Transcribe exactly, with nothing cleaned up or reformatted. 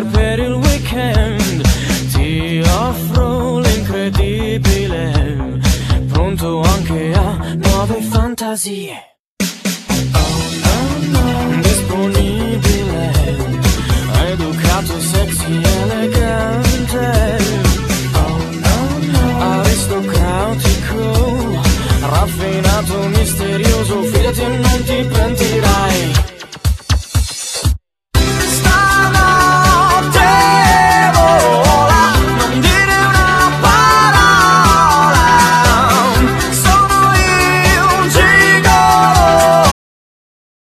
per il weekend. Ti offro l'incredibile, pronto anche a nuove fantasie. Oh no no, disponibile, educato, sexy, elegante.